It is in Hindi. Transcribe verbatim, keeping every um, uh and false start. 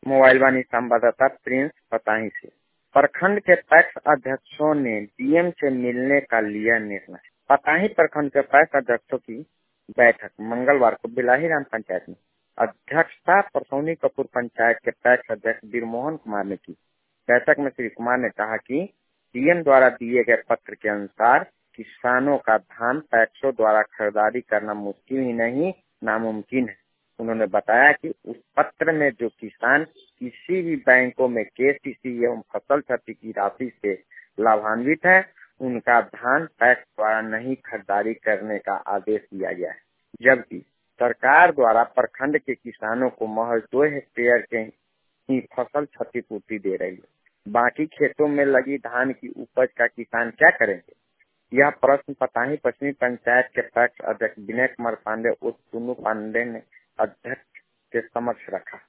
मोबाइल वाणी संवाददाता प्रिंस पताही से। प्रखंड के पैक्स अध्यक्षों ने डीएम से मिलने का लिया निर्णय। पताही प्रखंड के पैक्स अध्यक्षों की बैठक मंगलवार को बिलाहीराम पंचायत में अध्यक्षता परसौनी कपूर पंचायत के पैक्स अध्यक्ष बीरमोहन कुमार ने की। बैठक में श्री कुमार ने कहा कि डीएम द्वारा दिए गए पत्र के अनुसार किसानों का धान पैक्सों द्वारा खरीदारी करना मुश्किल ही नहीं नामुमकिन है। उन्होंने बताया कि उस पत्र में जो किसान किसी भी बैंकों में केसीसी एवं फसल क्षति की राशि से लाभान्वित है, उनका धान पैक्स द्वारा नहीं खरीदारी करने का आदेश दिया गया है, जबकि सरकार द्वारा प्रखंड के किसानों को महज दो हेक्टेयर के ही फसल क्षतिपूर्ति दे रही है। बाकी खेतों में लगी धान की उपज का किसान क्या करेंगे? यह प्रश्न पताही पश्चिमी पंचायत के पैक्स अध्यक्ष विनय कुमार पांडे उर्फ टुन्नू पांडे ने अध्यक्ष के समक्ष रखा।